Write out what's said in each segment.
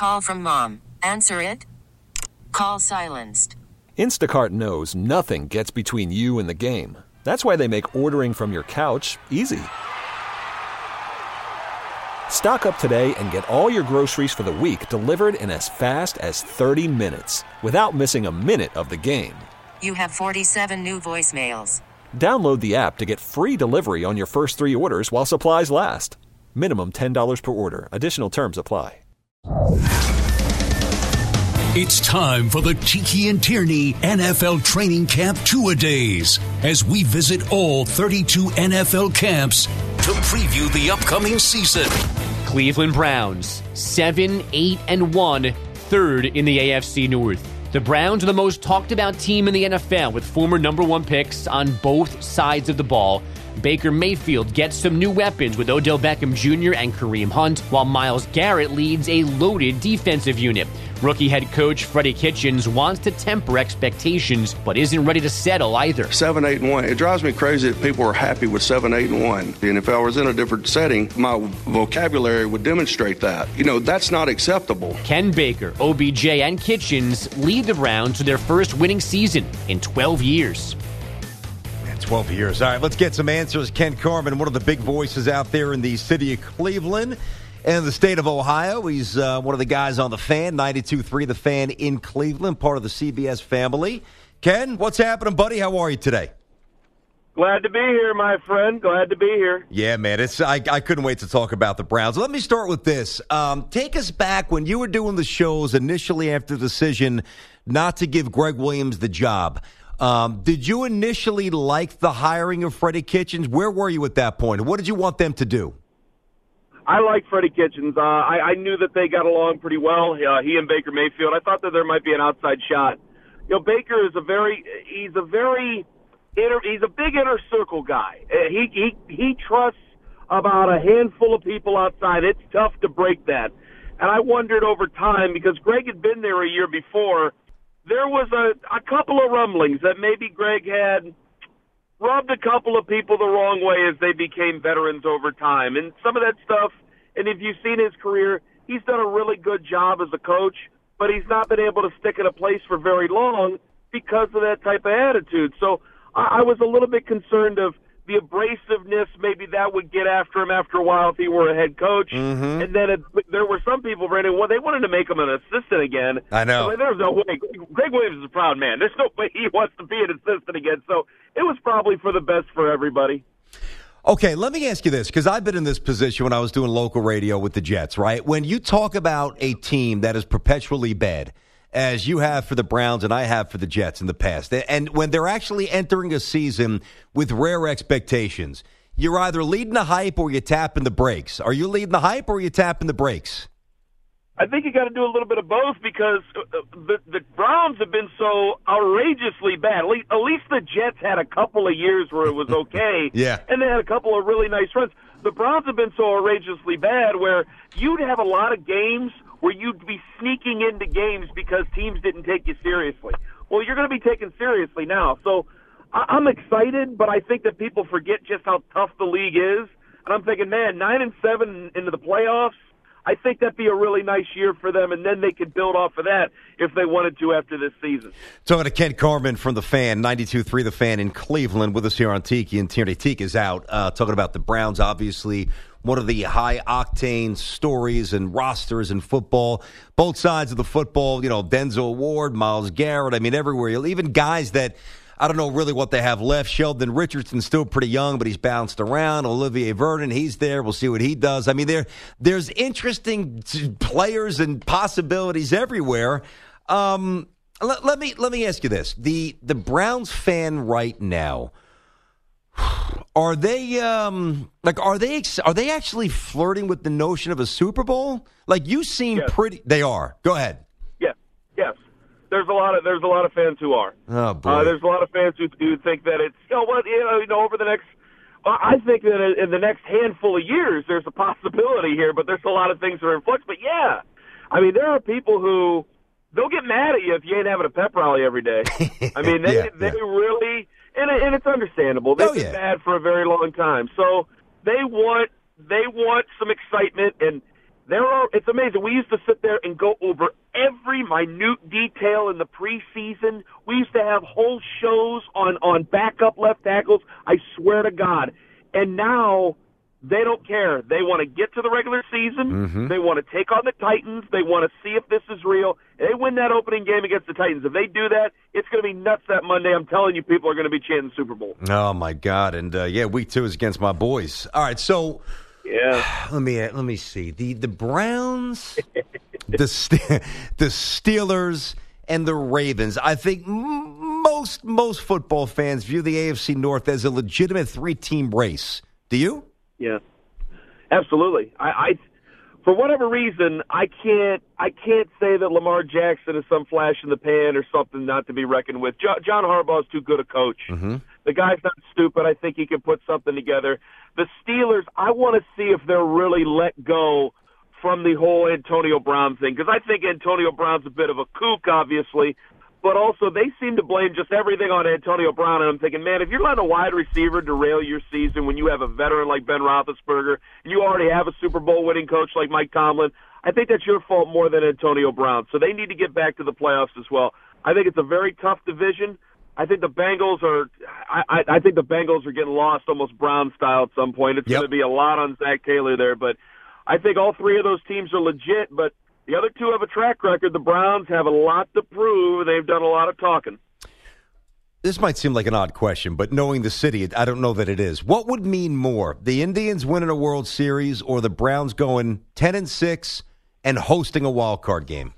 Call from mom. Answer it. Call silenced. Instacart knows nothing gets between you and the game. That's why they make ordering from your couch easy. Stock up today and get all your groceries for the week delivered in as fast as 30 minutes without missing a minute of the game. You have 47 new voicemails. Download the app to get free delivery on your first 3 orders while supplies last. Minimum $10 per order. Additional terms apply. It's time for the Tiki and Tierney NFL Training Camp Two-A-Days as we visit all 32 NFL camps to preview the upcoming season. Cleveland Browns, 7-8-1, third in the AFC North. The Browns are the most talked about team in the NFL with former number 1 picks on both sides of the ball. Baker Mayfield gets some new weapons with Odell Beckham Jr. and Kareem Hunt, while Myles Garrett leads a loaded defensive unit. Rookie head coach Freddie Kitchens wants to temper expectations, but isn't ready to settle either. 7-8-1. It drives me crazy that people are happy with 7-8-1. And if I was in a different setting, my vocabulary would demonstrate that. That's not acceptable. Ken Baker, OBJ, and Kitchens lead the Browns to their first winning season in 12 years. 12 years. All right, let's get some answers. Ken Carman, one of the big voices out there in the city of Cleveland and the state of Ohio. He's one of the guys on The Fan, 92.3 The Fan in Cleveland, part of the CBS family. Ken, what's happening, buddy? How are you today? Glad to be here, my friend. Glad to be here. Yeah, man. I couldn't wait to talk about the Browns. Let me start with this. Take us back when you were doing the shows initially after the decision not to give Greg Williams the job. Did you initially like the hiring of Freddie Kitchens? Where were you at that point? What did you want them to do? I like Freddie Kitchens. I knew that they got along pretty well. He and Baker Mayfield. I thought that there might be an outside shot. Baker is he's a big inner circle guy. He trusts about a handful of people outside. It's tough to break that. And I wondered over time, because Greg had been there a year before, there was a couple of rumblings that maybe Greg had rubbed a couple of people the wrong way as they became veterans over time. And some of that stuff, and if you've seen his career, he's done a really good job as a coach, but he's not been able to stick in a place for very long because of that type of attitude. So I was a little bit concerned of the abrasiveness, maybe that would get after him after a while if he were a head coach. Mm-hmm. And then there were some people, Brandon, they wanted to make him an assistant again. I know. So there's no way. Greg Williams is a proud man. There's no way he wants to be an assistant again. So it was probably for the best for everybody. Okay, let me ask you this, because I've been in this position when I was doing local radio with the Jets, right? When you talk about a team that is perpetually bad, as you have for the Browns and I have for the Jets in the past. And when they're actually entering a season with rare expectations, you're either leading the hype or you're tapping the brakes. Are you leading the hype or are you tapping the brakes? I think you got to do a little bit of both, because the Browns have been so outrageously bad. At least the Jets had a couple of years where it was okay. Yeah. And they had a couple of really nice runs. The Browns have been so outrageously bad where you'd have a lot of games where you'd be sneaking into games because teams didn't take you seriously. Well, you're going to be taken seriously now. So I'm excited, but I think that people forget just how tough the league is. And I'm thinking, man, 9-7 into the playoffs, I think that'd be a really nice year for them, and then they could build off of that if they wanted to after this season. Talking to Ken Carman from The Fan, 92.3 The Fan in Cleveland, with us here on Tiki and Tierney. Tiki is out talking about the Browns, obviously one of the high-octane stories and rosters in football. Both sides of the football, Denzel Ward, Myles Garrett, everywhere. Even guys that, I don't know really what they have left. Sheldon Richardson's still pretty young, but he's bounced around. Olivier Vernon, he's there. We'll see what he does. There's interesting players and possibilities everywhere. Let me ask you this. The Browns fan right now, are they actually flirting with the notion of a Super Bowl? Like, you seem pretty. They are. Go ahead. Yes. There's a lot of fans who are. Oh boy. There's a lot of fans who think that it's over the next. I think that in the next handful of years, there's a possibility here, but there's a lot of things that are in flux. But yeah, there are people who they'll get mad at you if you ain't having a pep rally every day. They really. And it's understandable. They've been bad for a very long time. So they want some excitement, and It's amazing. We used to sit there and go over every minute detail in the preseason. We used to have whole shows on backup left tackles. I swear to God. And now they don't care. They want to get to the regular season. Mm-hmm. They want to take on the Titans. They want to see if this is real. They win that opening game against the Titans. If they do that, it's going to be nuts that Monday. I'm telling you, people are going to be chanting Super Bowl. Oh, my God. And, week 2 is against my boys. All right, so yeah. let me see. The Browns, the Steelers, and the Ravens. I think most football fans view the AFC North as a legitimate 3-team race. Do you? Yeah, absolutely. I for whatever reason, I can't say that Lamar Jackson is some flash in the pan or something not to be reckoned with. John Harbaugh is too good a coach. Mm-hmm. The guy's not stupid. I think he can put something together. The Steelers, I want to see if they're really let go from the whole Antonio Brown thing, because I think Antonio Brown's a bit of a kook, obviously, but also they seem to blame just everything on Antonio Brown, and I'm thinking, man, if you're letting a wide receiver derail your season when you have a veteran like Ben Roethlisberger and you already have a Super Bowl winning coach like Mike Tomlin, I think that's your fault more than Antonio Brown. So they need to get back to the playoffs as well. I think it's a very tough division. I think the Bengals are I think the Bengals are getting lost almost Brown style at some point. It's going to be a lot on Zach Taylor there, but I think all three of those teams are legit, but the other two have a track record. The Browns have a lot to prove. They've done a lot of talking. This might seem like an odd question, but knowing the city, I don't know that it is. What would mean more, the Indians winning a World Series or the Browns going 10-6 and hosting a wild card game?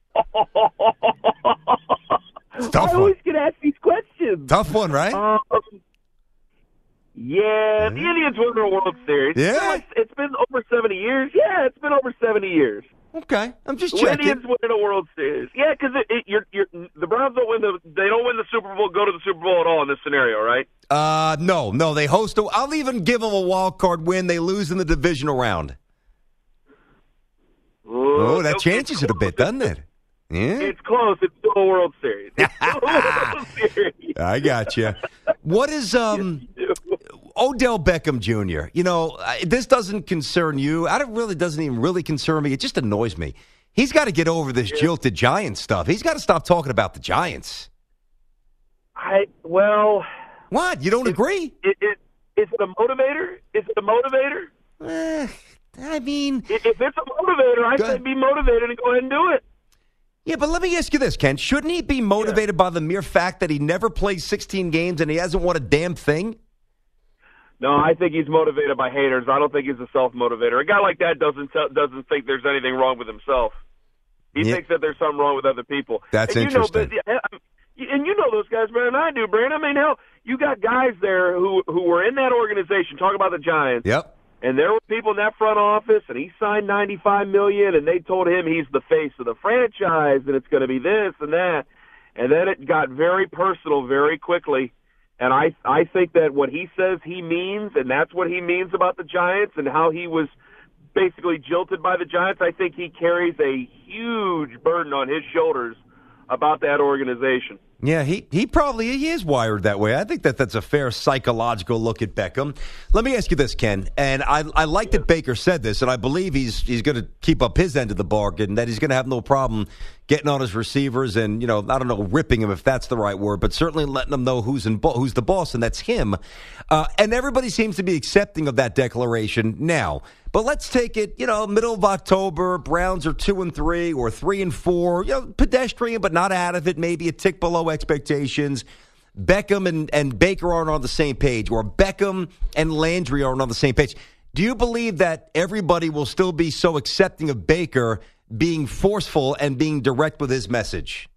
It's a tough I always get asked these questions. Tough one, right? Yeah, the Indians won a World Series. Yeah. It's been over 70 years. Yeah, it's been over 70 years. Okay, I'm just The checking. Indians win a World Series. Yeah, because the Browns don't win the Super Bowl, go to the Super Bowl at all in this scenario, right? No, they host. I'll even give them a wild card win. They lose in the divisional round. Oh, that changes it a bit, doesn't it? Yeah, it's close. It's still a World Series. It's still a World Series. I got you. What is Odell Beckham Jr.? You know, this doesn't concern you. Doesn't even really concern me. It just annoys me. He's got to get over this jilted Giants stuff. He's got to stop talking about the Giants. What? You don't agree? Is it a motivator? Is it a motivator? I mean, if it's a motivator, I say be motivated and go ahead and do it. Yeah, but let me ask you this, Ken. Shouldn't he be motivated by the mere fact that he never plays 16 games and he hasn't won a damn thing? No, I think he's motivated by haters. I don't think he's a self-motivator. A guy like that doesn't think there's anything wrong with himself. He thinks that there's something wrong with other people. That's interesting. And you know those guys better than I do, Brandon. I mean, hell, you got guys there who were in that organization. Talk about the Giants. Yep. And there were people in that front office, and he signed $95 million, and they told him he's the face of the franchise, and it's going to be this and that. And then it got very personal very quickly. And I think that what he says he means, and that's what he means about the Giants and how he was basically jilted by the Giants, I think he carries a huge burden on his shoulders about that organization. Yeah, he is wired that way. I think that's a fair psychological look at Beckham. Let me ask you this, Ken, and I like that Baker said this, and I believe he's going to keep up his end of the bargain, that he's going to have no problem getting on his receivers and, I don't know, ripping him if that's the right word, but certainly letting them know who's the boss, and that's him. And everybody seems to be accepting of that declaration now. But let's take it, middle of October, Browns are 2-3 or 3-4, pedestrian but not out of it, maybe a tick below expectations. Beckham and Baker aren't on the same page, or Beckham and Landry aren't on the same page. Do you believe that everybody will still be so accepting of Baker being forceful and being direct with his message?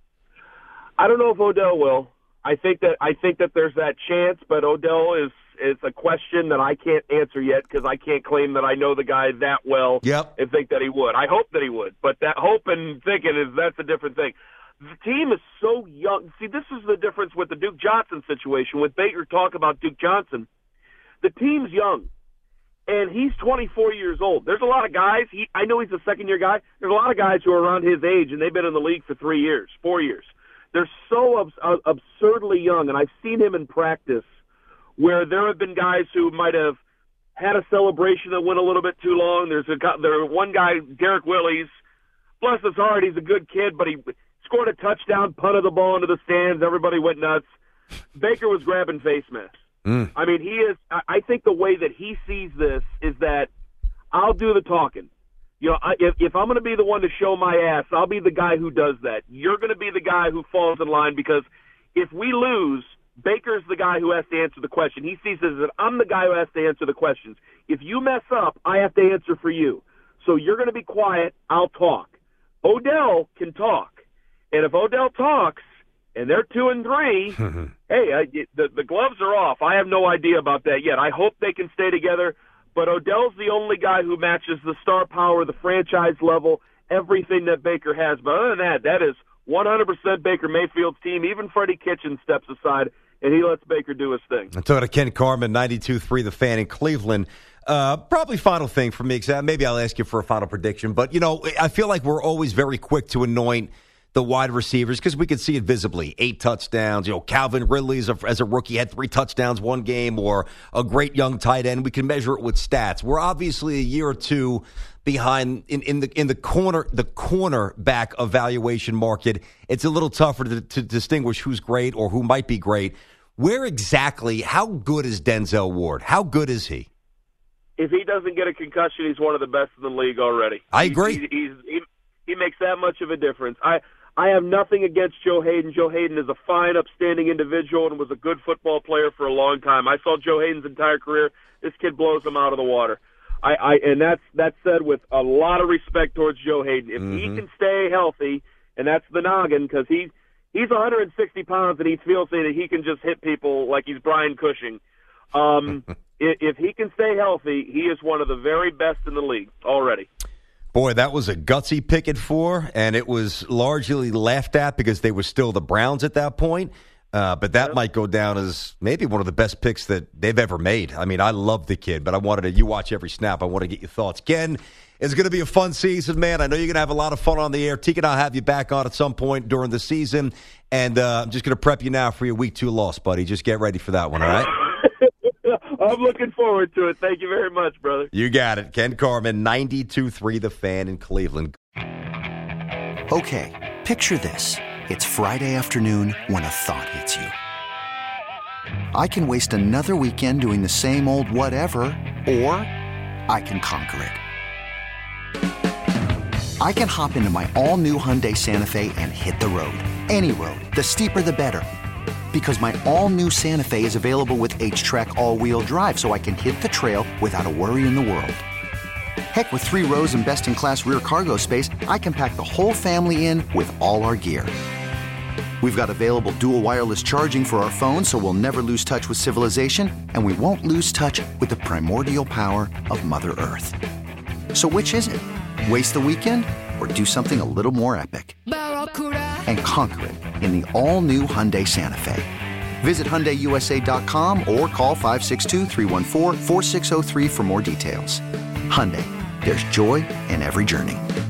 I don't know if Odell will. I think that there's that chance, but Odell is a question that I can't answer yet because I can't claim that I know the guy that well and think that he would. I hope that he would, but that hope and thinking that's a different thing. The team is so young. See, this is the difference with the Duke Johnson situation. With Baker talk about Duke Johnson, the team's young, and he's 24 years old. There's a lot of guys. I know he's a second-year guy. There's a lot of guys who are around his age, and they've been in the league for 3 years, 4 years. They're so absurdly young, and I've seen him in practice where there have been guys who might have had a celebration that went a little bit too long. There's one guy, Derek Willies, bless his heart, he's a good kid, but he scored a touchdown, punted the ball into the stands. Everybody went nuts. Baker was grabbing face masks. I mean, he is. I think the way that he sees this is that I'll do the talking. You know, if I'm going to be the one to show my ass, I'll be the guy who does that. You're going to be the guy who falls in line, because if we lose, Baker's the guy who has to answer the question. He sees it as that I'm the guy who has to answer the questions. If you mess up, I have to answer for you. So you're going to be quiet. I'll talk. Odell can talk. And if Odell talks, and they're 2-3, hey, the gloves are off. I have no idea about that yet. I hope they can stay together. But Odell's the only guy who matches the star power, the franchise level, everything that Baker has. But other than that, that is 100% Baker Mayfield's team. Even Freddie Kitchens steps aside, and he lets Baker do his thing. I'm talking to Ken Carman, 92.3 The Fan in Cleveland. Probably final thing for me, maybe I'll ask you for a final prediction. But, you know, I feel like we're always very quick to anoint the wide receivers because we can see it visibly. 8 touchdowns. You know, Calvin Ridley as a rookie had 3 touchdowns one game, or a great young tight end. We can measure it with stats. We're obviously a year or two behind in the cornerback evaluation market. It's a little tougher to distinguish who's great or who might be great. Where exactly, how good is Denzel Ward? How good is he? If he doesn't get a concussion, he's one of the best in the league already. I agree. He makes that much of a difference. I have nothing against Joe Hayden. Joe Hayden is a fine, upstanding individual and was a good football player for a long time. I saw Joe Hayden's entire career. This kid blows him out of the water. And that's said with a lot of respect towards Joe Hayden. If he can stay healthy, and that's the noggin, because he's 160 pounds and he feels that he can just hit people like he's Brian Cushing. If he can stay healthy, he is one of the very best in the league already. Boy, that was a gutsy pick at 4, and it was largely laughed at because they were still the Browns at that point. But that might go down as maybe one of the best picks that they've ever made. I mean, I love the kid, but you watch every snap. I want to get your thoughts. Ken, it's going to be a fun season, man. I know you're going to have a lot of fun on the air. Teague and I'll have you back on at some point during the season. And I'm just going to prep you now for your Week 2 loss, buddy. Just get ready for that one, all right? I'm looking forward to it. Thank you very much, brother. You got it. Ken Carman, 92.3 The Fan in Cleveland. Okay, picture this. It's Friday afternoon when a thought hits you. I can waste another weekend doing the same old whatever, or I can conquer it. I can hop into my all-new Hyundai Santa Fe and hit the road. Any road. The steeper, the better. Because my all-new Santa Fe is available with H-Track all-wheel drive, so I can hit the trail without a worry in the world. Heck, with 3 rows and best-in-class rear cargo space, I can pack the whole family in with all our gear. We've got available dual wireless charging for our phones, so we'll never lose touch with civilization, and we won't lose touch with the primordial power of Mother Earth. So which is it? Waste the weekend or do something a little more epic? And conquer it in the all-new Hyundai Santa Fe. Visit HyundaiUSA.com or call 562-314-4603 for more details. Hyundai, there's joy in every journey.